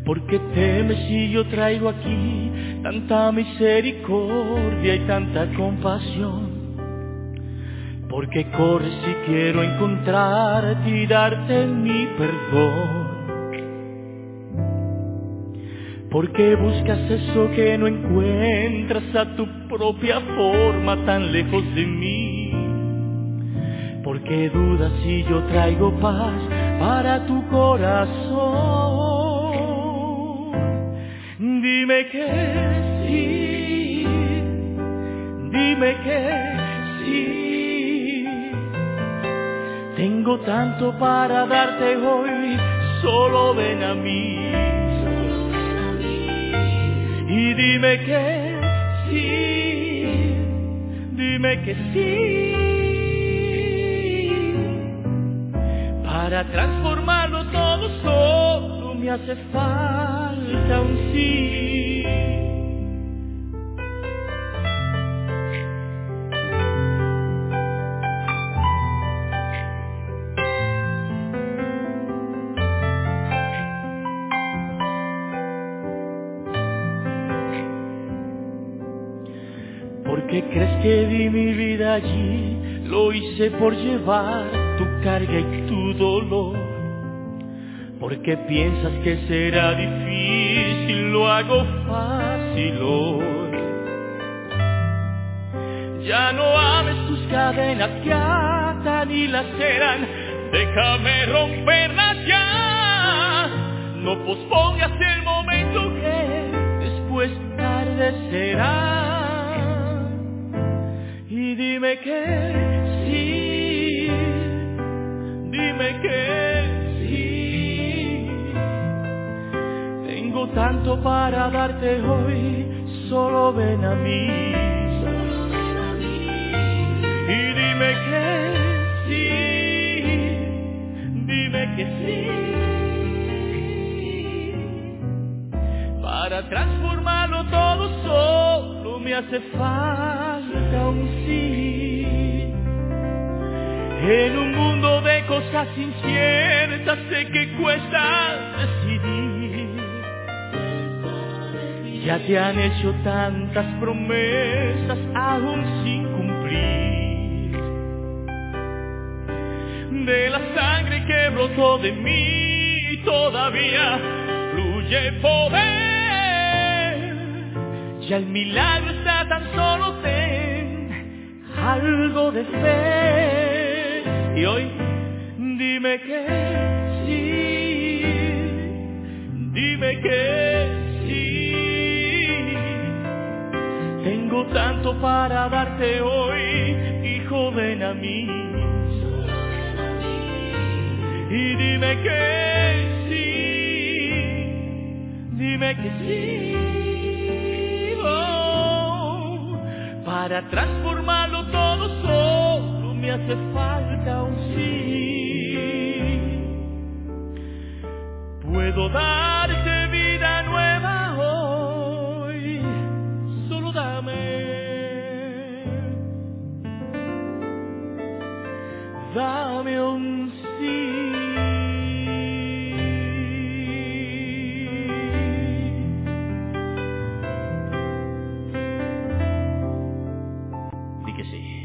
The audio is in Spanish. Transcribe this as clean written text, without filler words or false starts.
¿Por qué temes si yo traigo aquí tanta misericordia y tanta compasión? ¿Por qué corres si quiero encontrarte y darte mi perdón? ¿Por qué buscas eso que no encuentras a tu propia forma tan lejos de mí? ¿Por qué dudas si yo traigo paz para tu corazón? Dime que sí, dime que sí. Tengo tanto para darte hoy, solo ven a mí. Y dime que sí, dime que sí. Para transformarlo todo solo me hace falta un sí. ¿Por qué crees que di mi vida allí? Lo hice por llevar tu carga y tu dolor. ¿Por qué piensas que será difícil? Lo hago fácil hoy. Ya no ames tus cadenas que atan y laceran. Déjame romperlas ya. No pospongas el momento que después tarde será. Y dime que sí, dime que sí. Tengo tanto para darte hoy, solo ven a mí. Y dime que sí, dime que sí. Para transformarlo todo solo me hace falta un sí. En un mundo de cosas inciertas sé que cuesta decidir. Ya te han hecho tantas promesas aún sin cumplir. De la sangre que brotó de mí todavía fluye poder. Ya el milagro está, tan solo ten algo de fe. Y hoy dime que sí, dime que sí. Tengo tanto para darte hoy, hijo, ven a mí. Y dime que sí, dime que sí. Para transformarlo todo solo me hace falta un sí. Puedo darte vida nueva hoy, solo dame un sí. Di que sí.